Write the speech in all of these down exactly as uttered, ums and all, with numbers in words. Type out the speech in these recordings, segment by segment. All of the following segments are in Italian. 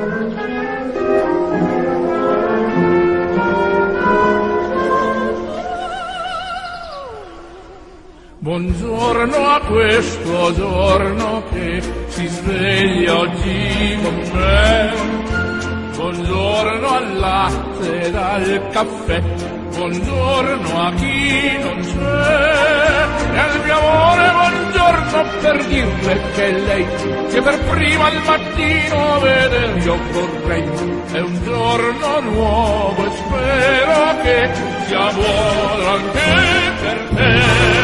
Buongiorno a questo giorno che si sveglia oggi con me. Buongiorno al latte e al caffè. Buongiorno a chi non c'è. E al mio amore buongiorno per dirle che lei che per prima al mattino veder io vorrei. È un giorno nuovo e spero che sia buono anche per te.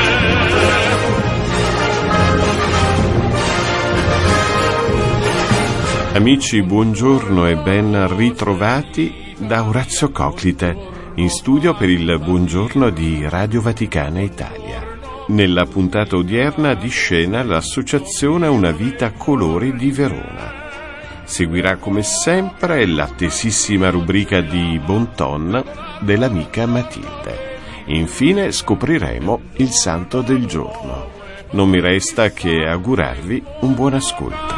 Amici, buongiorno e ben ritrovati da Orazio Coclite, in studio per il buongiorno di Radio Vaticana Italia. Nella puntata odierna di scena l'Associazione Una Vita a Colori di Verona. Seguirà come sempre l'attesissima rubrica di Bon Ton dell'amica Matilde. Infine scopriremo il santo del giorno. Non mi resta che augurarvi un buon ascolto.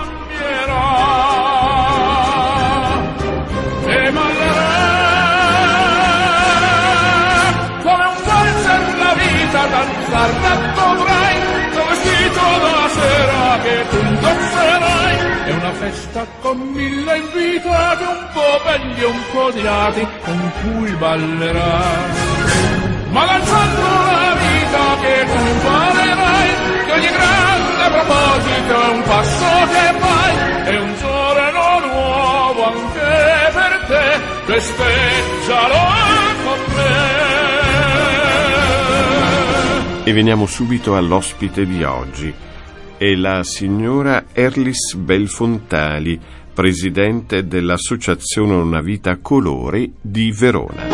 Dovrai, tuo vestito da sera che tu indosserai. È una festa con mille invitati, un po' belli e un po' odiati, con cui ballerai. Ma lanciando la vita che tu imparerai, che ogni grande proposito è un passo che fai. È un giorno nuovo anche per te, festeggialo con me. E veniamo subito all'ospite di oggi. È la signora Erlis Belfontali, presidente dell'Associazione Una Vita a Colori di Verona.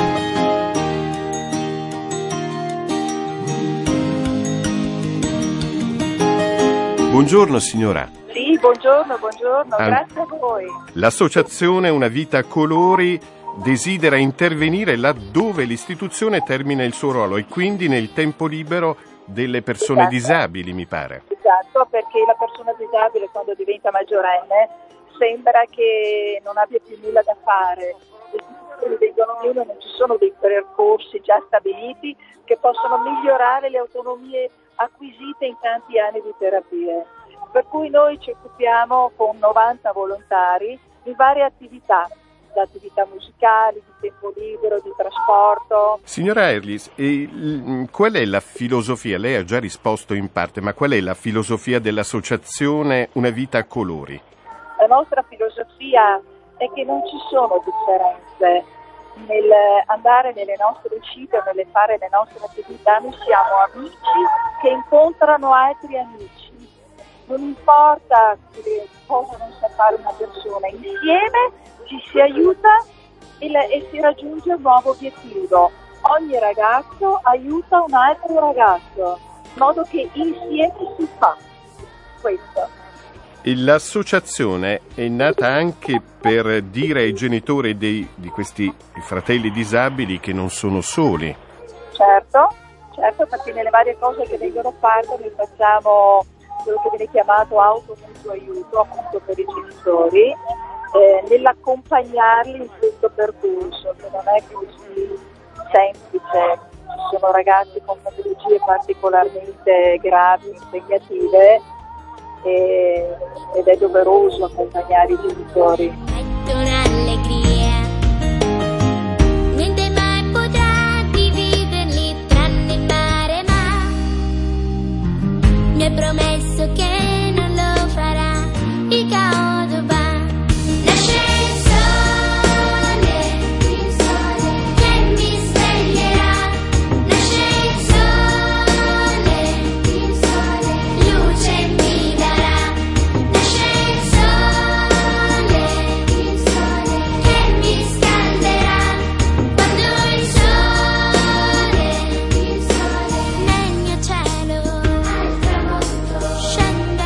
Buongiorno signora. Sì, buongiorno, buongiorno, ah, grazie a voi. L'Associazione Una Vita a Colori desidera intervenire laddove l'istituzione termina il suo ruolo e quindi nel tempo libero delle persone esatto. disabili, mi pare. Esatto, perché la persona disabile quando diventa maggiorenne sembra che non abbia più nulla da fare. Le istituzioni vengono meno, non ci sono dei percorsi già stabiliti che possono migliorare le autonomie acquisite in tanti anni di terapie. Per cui noi ci occupiamo con novanta volontari di varie attività, da attività musicali, di tempo libero, di trasporto. Signora Erlis, e, qual è la filosofia? Lei ha già risposto in parte, ma qual è la filosofia dell'Associazione Una Vita a Colori? La nostra filosofia è che non ci sono differenze nel andare nelle nostre uscite o nelle fare le nostre attività. Noi siamo amici che incontrano altri amici. Non importa cosa non sa fare una persona, insieme ci si aiuta e, la, e si raggiunge un nuovo obiettivo. Ogni ragazzo aiuta un altro ragazzo, in modo che insieme si fa questo. L'associazione è nata anche per dire ai genitori dei, di questi fratelli disabili che non sono soli. Certo, certo, perché nelle varie cose che vengono fatte noi facciamo quello che viene chiamato automutuo aiuto, appunto per i genitori, eh, nell'accompagnarli in questo percorso, che non è così semplice. Ci sono ragazzi con patologie particolarmente gravi, impegnative, e, ed è doveroso accompagnare i genitori. Un'allegria, niente mai potrà dividerli tranne il mare, ma mi hai promesso che non lo farà. Il caodo va. Nasce il sole, il sole che mi sveglierà. Nasce il sole, il sole, luce mi darà. Nasce il sole, il sole che mi scalderà. Quando il sole, il sole nel mio cielo al tramonto scende.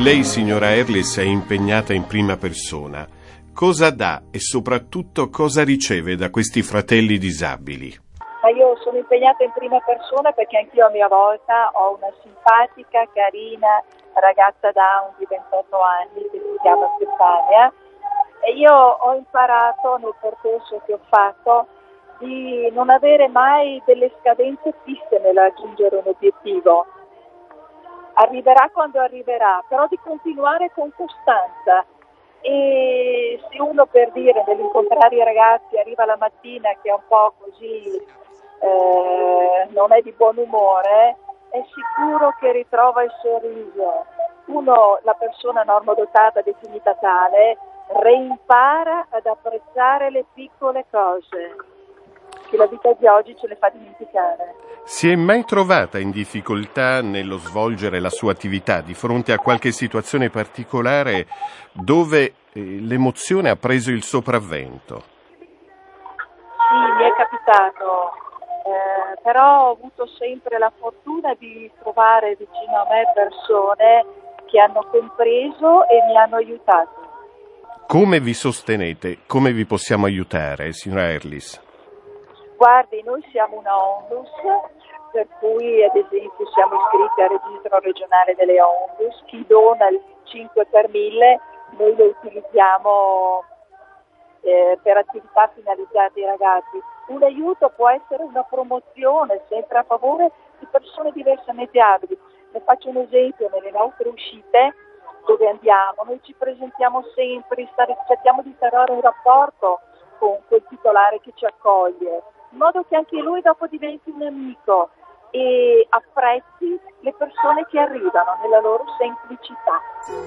Lei, signora Erlis, è impegnata in prima persona. Cosa dà e soprattutto cosa riceve da questi fratelli disabili? Ma io sono impegnata in prima persona perché anch'io a mia volta ho una simpatica, carina ragazza Down di ventotto anni che si chiama Stefania, e io ho imparato nel percorso che ho fatto di non avere mai delle scadenze fisse nel raggiungere un obiettivo. Arriverà quando arriverà, però di continuare con costanza. E se uno, per dire, nell'incontrare i ragazzi arriva la mattina che è un po' così, eh, non è di buon umore, è sicuro che ritrova il sorriso. Uno, la persona normodotata definita tale, reimpara ad apprezzare le piccole cose che la vita di oggi ce le fa dimenticare. Si è mai trovata in difficoltà nello svolgere la sua attività di fronte a qualche situazione particolare dove eh, l'emozione ha preso il sopravvento? Sì, mi è capitato, eh, però ho avuto sempre la fortuna di trovare vicino a me persone che hanno compreso e mi hanno aiutato. Come vi sostenete? Come vi possiamo aiutare, signora Erlis? Guardi, noi siamo una Onlus, per cui ad esempio siamo iscritti al registro regionale delle Onlus. Chi dona il cinque per mille noi lo utilizziamo eh, per attività finalizzate ai ragazzi. Un aiuto può essere una promozione sempre a favore di persone diversamente abili. Ne faccio un esempio: nelle nostre uscite dove andiamo noi ci presentiamo sempre, cerchiamo di instaurare un rapporto con quel titolare che ci accoglie, in modo che anche lui dopo diventi un amico e apprezzi le persone che arrivano nella loro semplicità.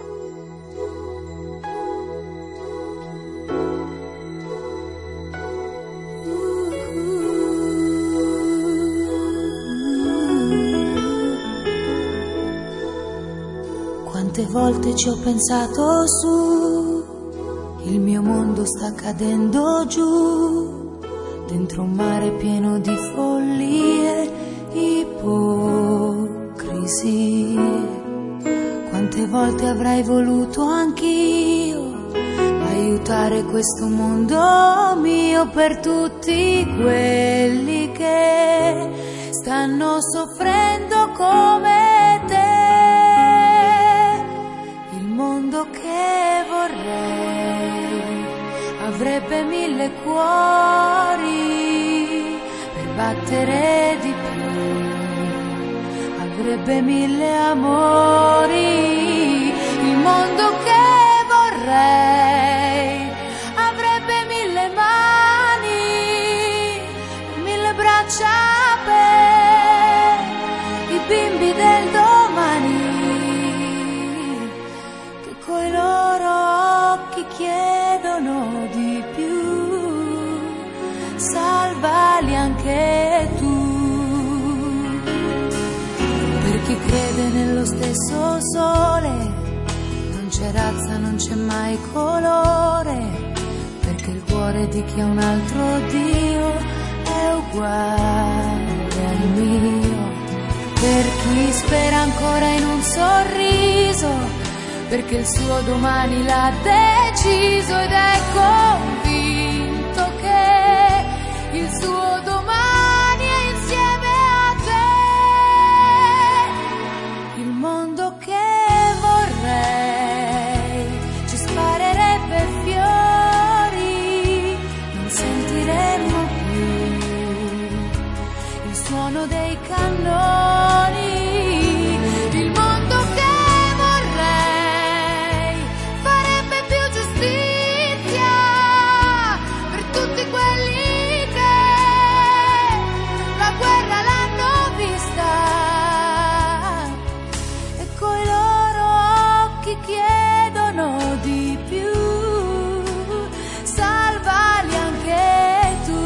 Quante volte ci ho pensato su, il mio mondo sta cadendo giù, dentro un mare pieno di follie, ipocrisie. Quante volte avrei voluto anch'io aiutare questo mondo mio per tutti quelli che stanno soffrendo come te. Il mondo che vorrei avrebbe mille cuori per battere di più, avrebbe mille amori. Il mondo che vorrei avrebbe mille mani, mille braccia per i bimbi del domani, che coi loro occhi chiedono di più. Salvali anche tu. Per chi crede nello stesso sole, non c'è razza, non c'è mai colore, perché il cuore di chi ha un altro Dio è uguale al mio. Per chi spera ancora in un sorriso, perché il suo domani l'ha deciso ed è convinto che il suo domani è insieme a te. Il mondo che vorrei ci sparerebbe fiori, non sentiremmo più il suono dei cannoni. Il mondo che chiedono di più, salvali anche tu.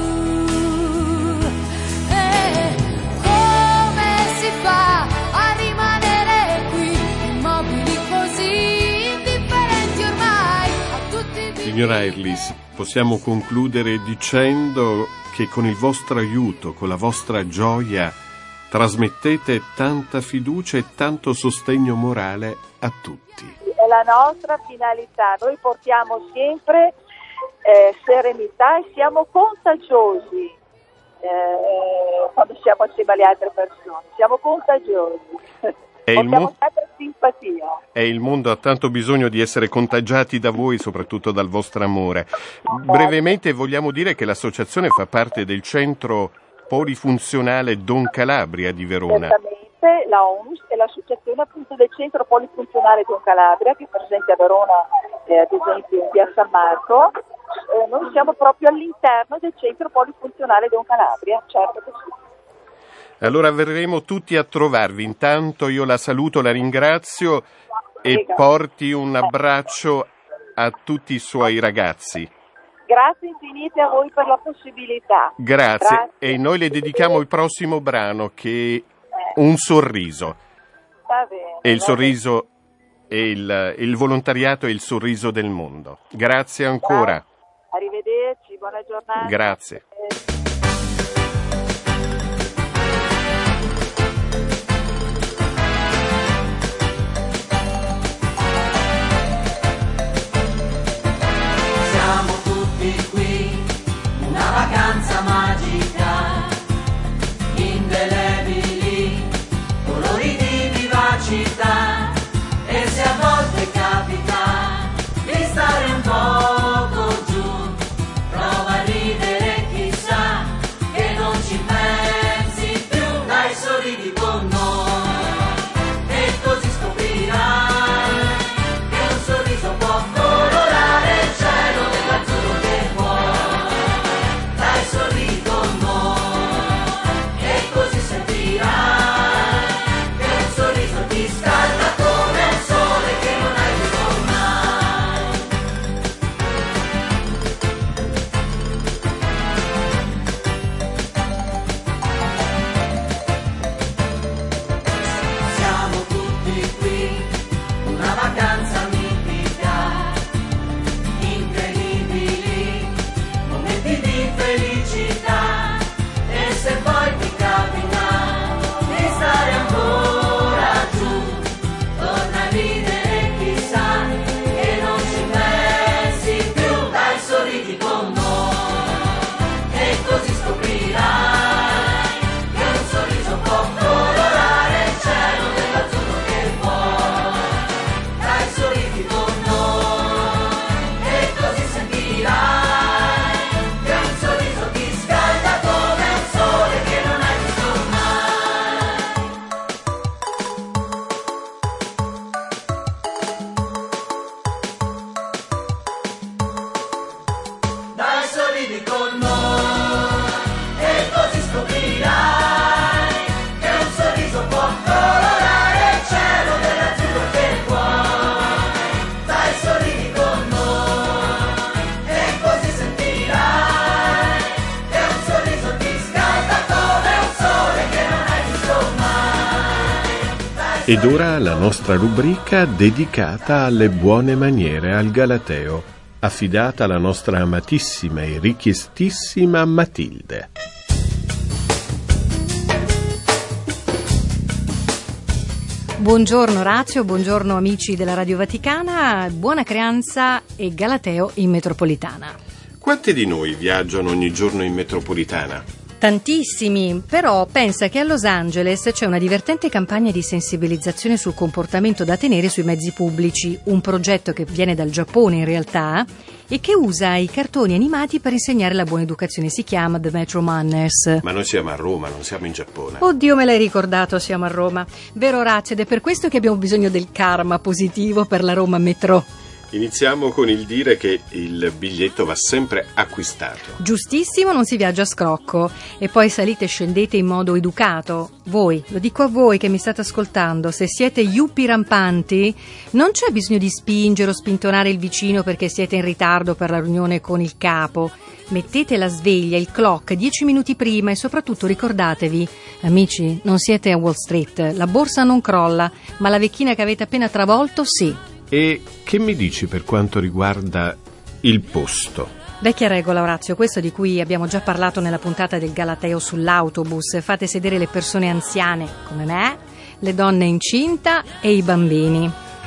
E come si fa a rimanere qui, immobili così indifferenti ormai a tutti? Signora Erlis, possiamo concludere dicendo che con il vostro aiuto, con la vostra gioia, trasmettete tanta fiducia e tanto sostegno morale a tutti. è la nostra finalità. Noi portiamo sempre eh, serenità e siamo contagiosi eh, quando siamo assieme alle altre persone, siamo contagiosi. E il, mo- simpatia. e il mondo ha tanto bisogno di essere contagiati da voi, soprattutto dal vostro amore. Brevemente vogliamo dire che l'associazione fa parte del centro polifunzionale Don Calabria di Verona. Esattamente, la ONUS è l'associazione appunto del centro polifunzionale Don Calabria, che è presente a Verona, eh, ad esempio in via San Marco. Eh, noi siamo proprio all'interno del centro polifunzionale Don Calabria, certo che sì. Allora verremo tutti a trovarvi. Intanto io la saluto, la ringrazio e porti un abbraccio a tutti i suoi ragazzi. Grazie infinite a voi per la possibilità. Grazie. Grazie. E noi le dedichiamo il prossimo brano che è Un sorriso. Va bene. E il va sorriso e il, il volontariato è il sorriso del mondo. Grazie ancora. Grazie. Arrivederci, buona giornata. Grazie. Vacanza magica, indelebili, colori di vivacità, e se a volte capita di stare un poco giù, prova a ridere, chissà che non ci pensi più, dai sorridi con noi, e così scoprirai che un sorriso può colorare il cielo dell'azzurro che vuoi. Sorridi con noi e così sentirai che un sorriso ti scalda come un sole che non hai visto mai. Siamo tutti qui, una vacanza mitica, incredibili, momenti di felicità, e se poi ti capita di stare ancora giù, torna a ridere, chissà che non ci pensi più, dai sorridi con noi e così scoprirai che un sorriso può colorare il cielo dell'azzurro che vuoi, dai sorridi con noi e così sentirai con noi e così scoprirai che un sorriso può colorare il cielo dell'azzurro che vuoi, dai sorridi con noi e così sentirai che un sorriso ti scalda come un sole che non hai visto mai. Ed ora la nostra rubrica dedicata alle buone maniere al Galateo, affidata alla nostra amatissima e richiestissima Matilde. Buongiorno Orazio, buongiorno amici della Radio Vaticana, buona creanza e Galateo in metropolitana. Quanti di noi viaggiano ogni giorno in metropolitana? Tantissimi, però pensa che a Los Angeles c'è una divertente campagna di sensibilizzazione sul comportamento da tenere sui mezzi pubblici, un progetto che viene dal Giappone in realtà e che usa i cartoni animati per insegnare la buona educazione, si chiama The Metro Manners. Ma noi siamo a Roma, non siamo in Giappone. Oddio, me l'hai ricordato, siamo a Roma. Vero Orazio, ed è per questo che abbiamo bisogno del karma positivo per la Roma Metro. Iniziamo con il dire che il biglietto va sempre acquistato. Giustissimo, non si viaggia a scrocco. E poi salite e scendete in modo educato. Voi, lo dico a voi che mi state ascoltando, se siete yuppi rampanti, non c'è bisogno di spingere o spintonare il vicino perché siete in ritardo per la riunione con il capo. Mettete la sveglia, il clock, dieci minuti prima e soprattutto ricordatevi, amici, non siete a Wall Street, la borsa non crolla, ma la vecchina che avete appena travolto sì. E che mi dici per quanto riguarda il posto? Vecchia regola, Orazio, questo di cui abbiamo già parlato nella puntata del Galateo sull'autobus. Fate sedere le persone anziane, come me, le donne incinta e i bambini.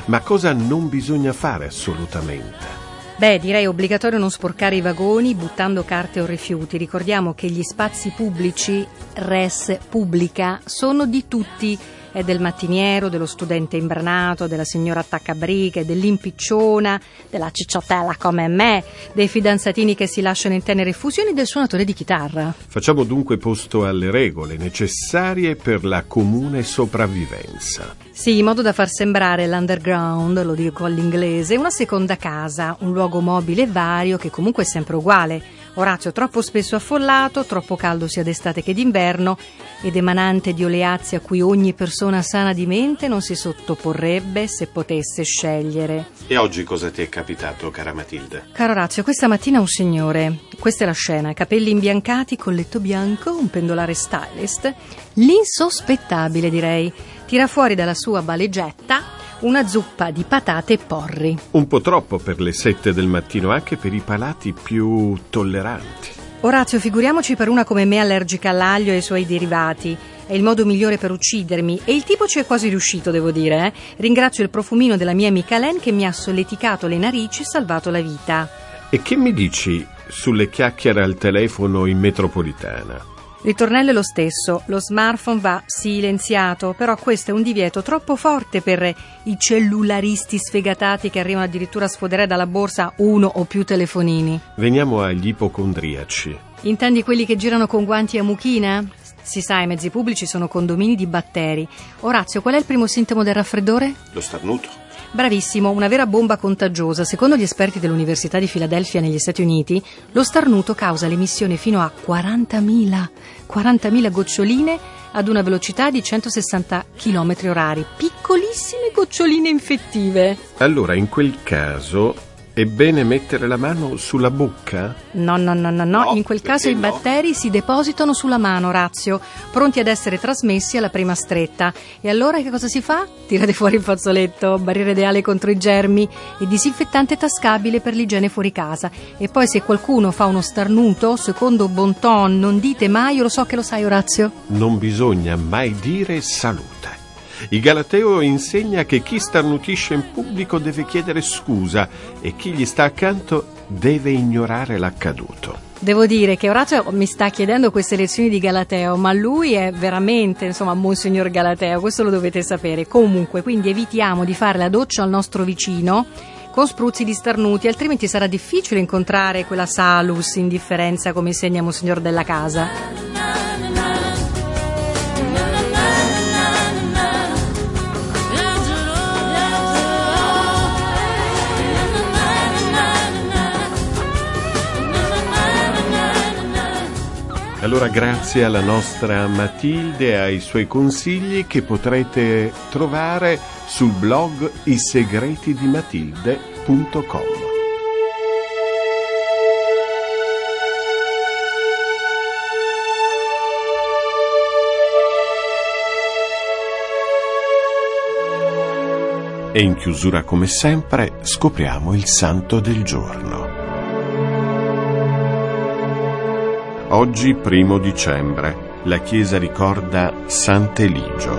Ma cosa non bisogna fare assolutamente? Beh, direi obbligatorio non sporcare i vagoni buttando carte o rifiuti. Ricordiamo che gli spazi pubblici, res pubblica, sono di tutti. È del mattiniero, dello studente imbranato, della signora attaccabrighe, dell'impicciona, della cicciottella come me, dei fidanzatini che si lasciano in tenere fusioni, del suonatore di chitarra. Facciamo dunque posto alle regole necessarie per la comune sopravvivenza. Sì, in modo da far sembrare l'underground, lo dico all'inglese, una seconda casa, un luogo mobile e vario che comunque è sempre uguale. Orazio troppo spesso affollato, troppo caldo sia d'estate che d'inverno ed emanante di oleazzi a cui ogni persona sana di mente non si sottoporrebbe se potesse scegliere. E oggi cosa ti è capitato, cara Matilde? Caro Orazio, questa mattina un signore, questa è la scena, capelli imbiancati, colletto bianco, un pendolare stylist, l'insospettabile direi, tira fuori dalla sua valigetta una zuppa di patate e porri. Un po' troppo per le sette del mattino, anche per i palati più tolleranti. Orazio, figuriamoci per una come me allergica all'aglio e ai suoi derivati. È il modo migliore per uccidermi e il tipo ci è quasi riuscito, devo dire. Eh? Ringrazio il profumino della mia amica Len che mi ha solleticato le narici e salvato la vita. E che mi dici sulle chiacchiere al telefono in metropolitana? Ritornello è lo stesso, lo smartphone va silenziato, però questo è un divieto troppo forte per i cellularisti sfegatati che arrivano addirittura a sfoderare dalla borsa uno o più telefonini. Veniamo agli ipocondriaci. Intendi quelli che girano con guanti a mucchina? Si sa, i mezzi pubblici sono condomini di batteri. Orazio, qual è il primo sintomo del raffreddore? Lo starnuto. Bravissimo, una vera bomba contagiosa. Secondo gli esperti dell'Università di Filadelfia negli Stati Uniti, lo starnuto causa l'emissione fino a quarantamila goccioline ad una velocità di centosessanta chilometri orari. Piccolissime goccioline infettive. Allora, in quel caso è bene mettere la mano sulla bocca? No, no, no, no, no. In quel caso i no? batteri si depositano sulla mano, Orazio, pronti ad essere trasmessi alla prima stretta. E allora che cosa si fa? Tirate fuori il fazzoletto, barriera ideale contro i germi e disinfettante tascabile per l'igiene fuori casa. E poi se qualcuno fa uno starnuto, secondo bon ton, non dite mai, io lo so che lo sai, Orazio. Non bisogna mai dire salute. Il Galateo insegna che chi starnutisce in pubblico deve chiedere scusa e chi gli sta accanto deve ignorare l'accaduto. Devo dire che Orazio mi sta chiedendo queste lezioni di Galateo, ma lui è veramente, insomma, Monsignor Galateo, questo lo dovete sapere. Comunque, quindi evitiamo di fare la doccia al nostro vicino con spruzzi di starnuti, altrimenti sarà difficile incontrare quella salus indifferenza come insegna Monsignor della Casa. Allora grazie alla nostra Matilde e ai suoi consigli che potrete trovare sul blog i segreti di matilde punto com. E in chiusura come sempre scopriamo il santo del giorno. Oggi, primo dicembre, la Chiesa ricorda Sant'Eligio.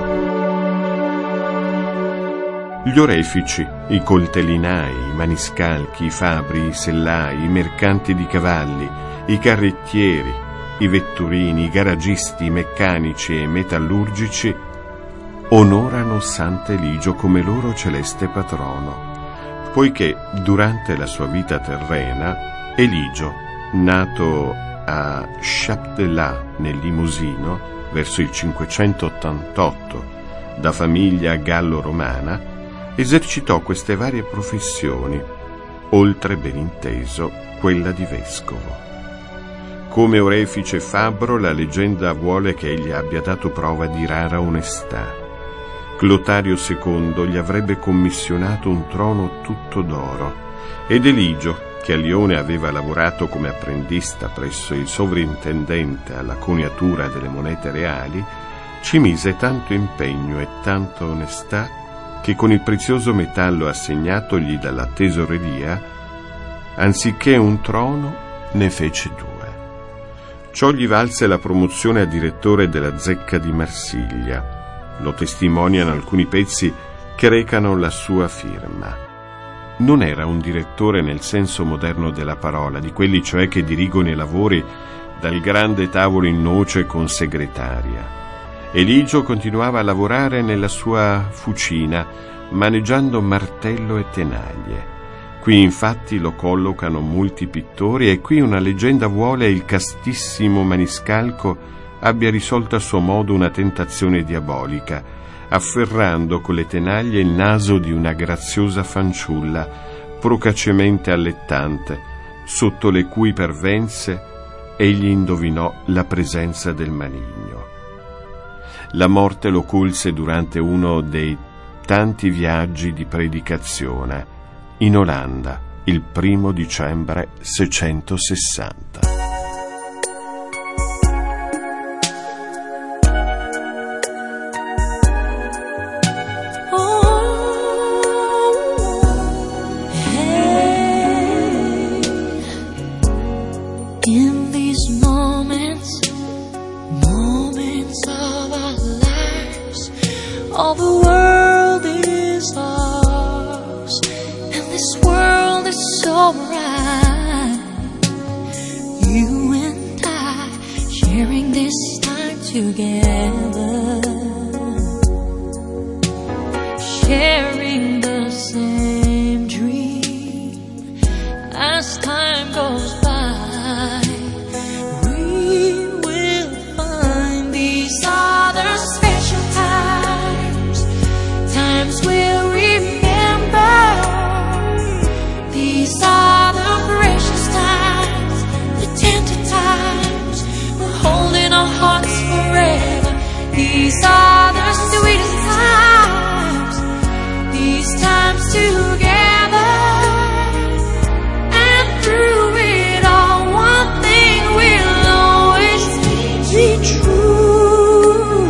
Gli orefici, i coltellinai, i maniscalchi, i fabbri, i sellai, i mercanti di cavalli, i carrettieri, i vetturini, i garagisti, i meccanici e i metallurgici onorano Sant'Eligio come loro celeste patrono, poiché durante la sua vita terrena, Eligio, nato a Chapdelass nel Limosino verso il cinquecentottantotto da famiglia gallo-romana, esercitò queste varie professioni, oltre ben inteso quella di vescovo. Come orefice e fabbro, la leggenda vuole che egli abbia dato prova di rara onestà. Clotario secondo gli avrebbe commissionato un trono tutto d'oro ed Eligio, che a Lione aveva lavorato come apprendista presso il sovrintendente alla coniatura delle monete reali, ci mise tanto impegno e tanta onestà che con il prezioso metallo assegnatogli dalla tesoreria, anziché un trono, ne fece due. Ciò gli valse la promozione a direttore della zecca di Marsiglia. Lo testimoniano alcuni pezzi che recano la sua firma. Non era un direttore nel senso moderno della parola, di quelli cioè che dirigono i lavori dal grande tavolo in noce con segretaria. Eligio continuava a lavorare nella sua fucina, maneggiando martello e tenaglie. Qui infatti lo collocano molti pittori e qui una leggenda vuole il castissimo maniscalco abbia risolto a suo modo una tentazione diabolica, afferrando con le tenaglie il naso di una graziosa fanciulla procacemente allettante, sotto le cui pervenze egli indovinò la presenza del maligno. La morte lo colse durante uno dei tanti viaggi di predicazione in Olanda il primo dicembre seicentosessanta. In these moments, moments of our lives, all the world is ours, and this world is so bright. You and I sharing this time together, sharing the same dream as time goes by. These are the sweetest times, these times together, and through it all, one thing will always be true.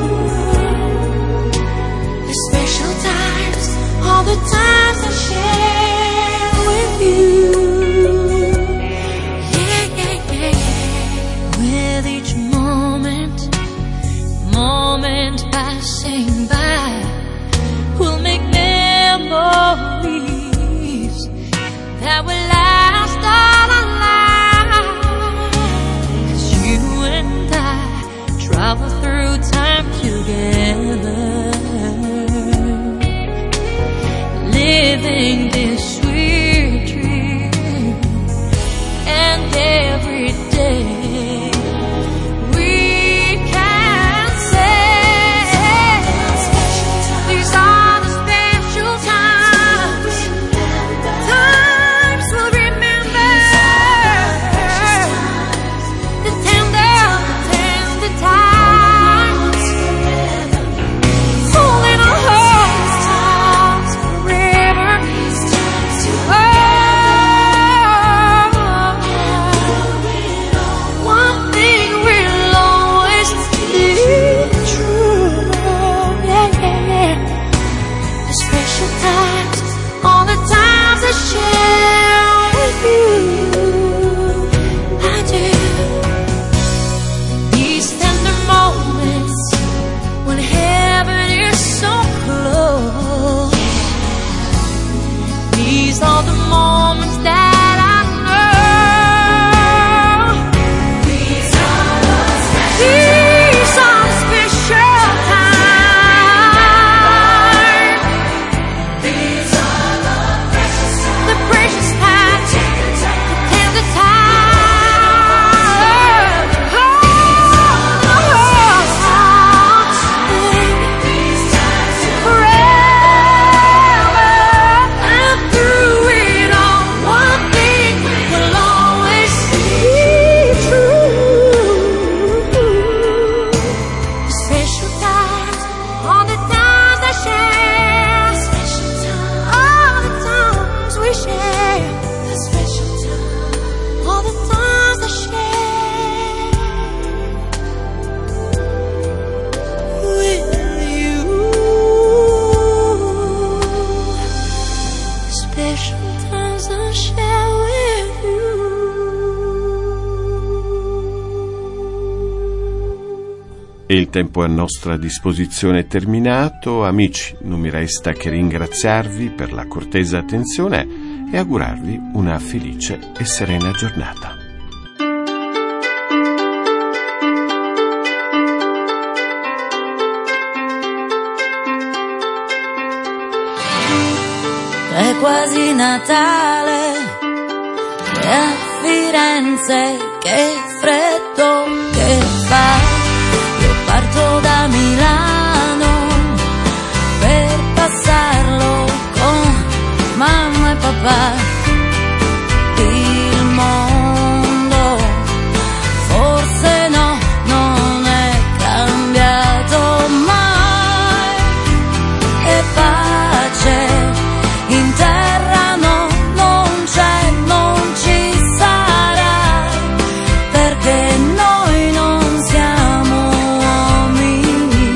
The special times, all the times I share with you. Yeah, yeah, yeah, yeah. With each moment, moment passing by, we'll make memories that will last all our lives. 'Cause you and I travel through time together, living this sweet dream, and every day E il tempo a nostra disposizione è terminato. Amici, non mi resta che ringraziarvi per la cortese attenzione e augurarvi una felice e serena giornata. È quasi Natale e a Firenze che freddo che fa. Io parto da Milano per passarlo con mamma e papà. Il mondo forse no, non è cambiato mai. E pace in terra no, non c'è, non ci sarà, perché noi non siamo uomini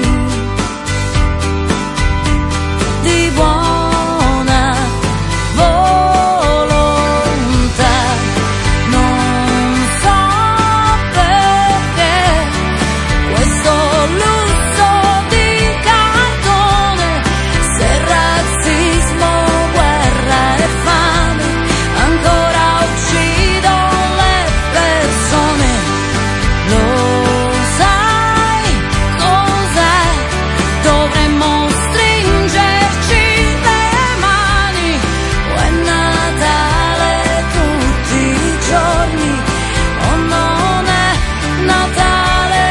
di buona volontà. Non so perché questo lusso di cartone, se razzismo, guerra e fame ancora uccidono le persone. Lo sai cos'è? Dovremmo stringerci le mani. O è Natale tutti i giorni o non è Natale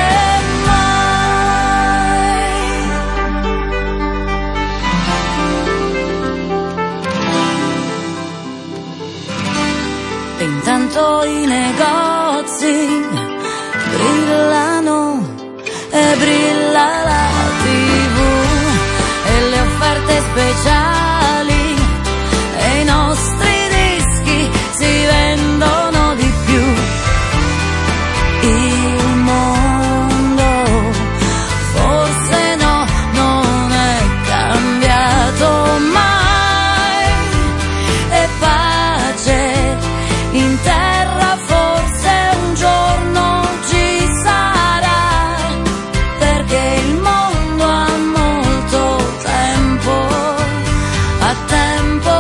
mai. E intanto i negozi brillano e brilla la tivù e le offerte speciali e i nostri dischi si vendono di più. Il mondo forse no, non è cambiato mai. E pace in terra forse un giorno ci sarà, perché il mondo ha molto tempo, ha tempo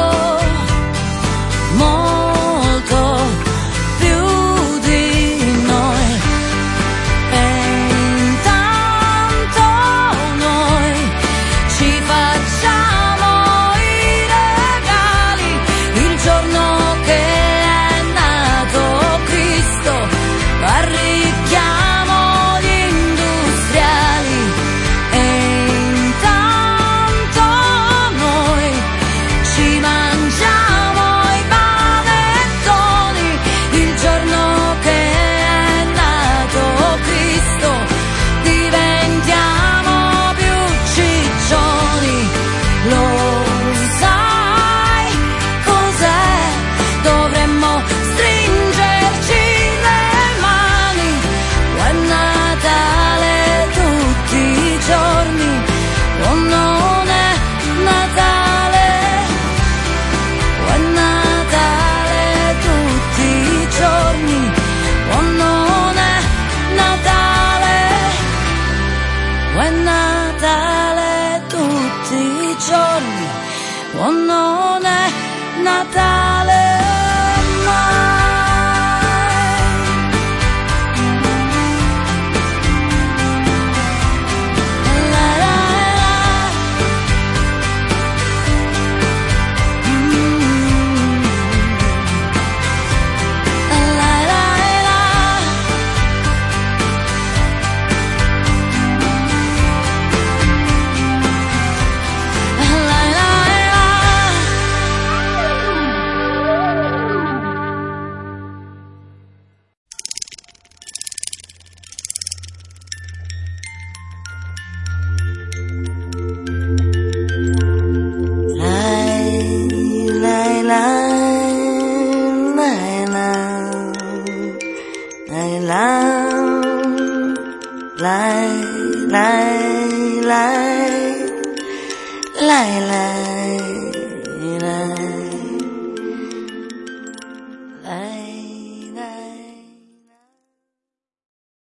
molto più di noi. E intanto noi ci facciamo i regali il giorno che è nato Cristo, arricchiamo gli industriali. E intanto noi ci mangiamo i panettoni il giorno che è nato Cristo, diventiamo più ciccioni. Lo sai cos'è? Dovremmo stringerci le mani. O è Natale tutti i giorni o non è Natale. O è Natale tutti i giorni o non è Natale. O è Natale tutti i giorni o non è Natale mai. La la la. Mm. La la la. La la la. Lai, lai, lai, lai, lai.